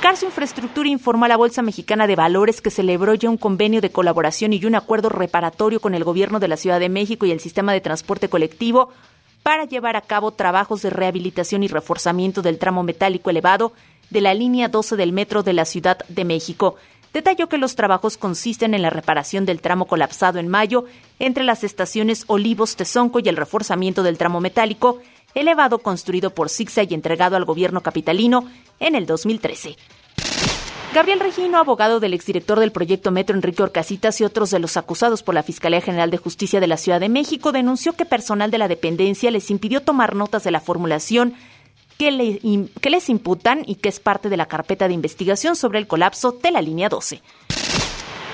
Carso Infraestructura informó a la Bolsa Mexicana de Valores que celebró ya un convenio de colaboración y un acuerdo reparatorio con el gobierno de la Ciudad de México y el sistema de transporte colectivo para llevar a cabo trabajos de rehabilitación y reforzamiento del tramo metálico elevado de la línea 12 del metro de la Ciudad de México. Detalló que los trabajos consisten en la reparación del tramo colapsado en mayo entre las estaciones Olivos-Tezonco y el reforzamiento del tramo metálico elevado construido por Sixa y entregado al gobierno capitalino en el 2013. Gabriel Regino, abogado del exdirector del proyecto Metro Enrique Orcasitas y otros de los acusados por la Fiscalía General de Justicia de la Ciudad de México, denunció que personal de la dependencia les impidió tomar notas de la formulación que les imputan y que es parte de la carpeta de investigación sobre el colapso de la línea 12.